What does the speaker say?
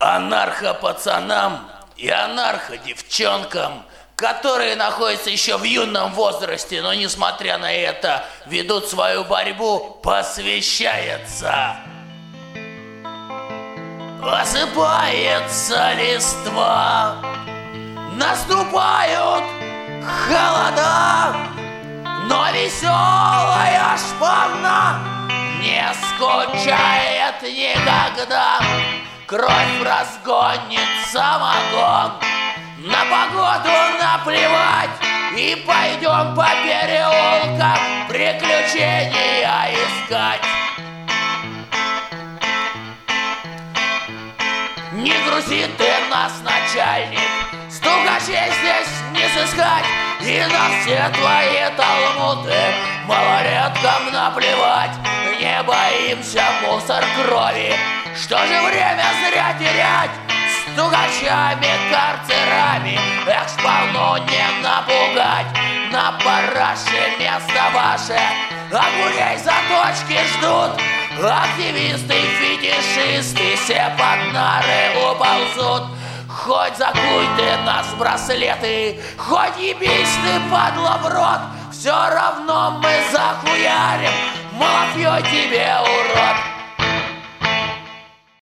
анархо-пацанам и анархо-девчонкам, которые находятся еще в юном возрасте, но несмотря на это ведут свою борьбу, посвящается. Осыпается листва, наступают холода, но веселая шпана не скучает никогда. Кровь разгонит самогон, на погоду наплевать, и пойдем по переулкам приключения искать. Не грузи ты нас, начальник, стукачей здесь не сыскать, и на все твои талмуды малолеткам наплевать. Не боимся мусор крови, что же время зря терять стукачами, карцерами, эх, шпану не напугать. На параше место ваше, огурей заточки ждут, активисты, фетишисты все под нары уползут. Хоть закуй ты нас в браслеты, хоть ебись ты, падла, в рот, все равно мы захуярим, мафию тебе, урод.